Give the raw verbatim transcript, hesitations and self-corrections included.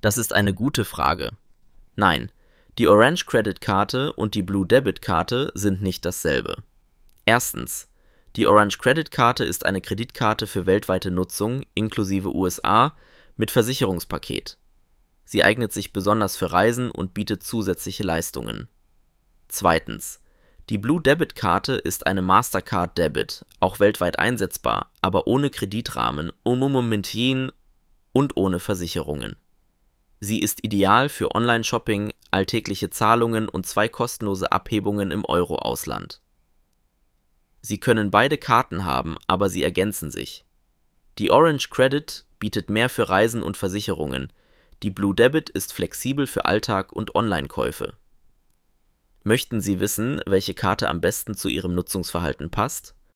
Das ist eine gute Frage. Nein, die Orange Credit Karte und die Blue Debit Karte sind nicht dasselbe. Erstens: Die Orange Credit Karte ist eine Kreditkarte für weltweite Nutzung inklusive U S A mit Versicherungspaket. Sie eignet sich besonders für Reisen und bietet zusätzliche Leistungen. Zweitens: Die Blue Debit Karte ist eine Mastercard Debit, auch weltweit einsetzbar, aber ohne Kreditrahmen, ohne Momentien und ohne Versicherungen. Sie ist ideal für Online-Shopping, alltägliche Zahlungen und zwei kostenlose Abhebungen im Euro-Ausland. Sie können beide Karten haben, aber sie ergänzen sich. Die Orange Credit bietet mehr für Reisen und Versicherungen, die Blue Debit ist flexibel für Alltag und Online-Käufe. Möchten Sie wissen, welche Karte am besten zu Ihrem Nutzungsverhalten passt?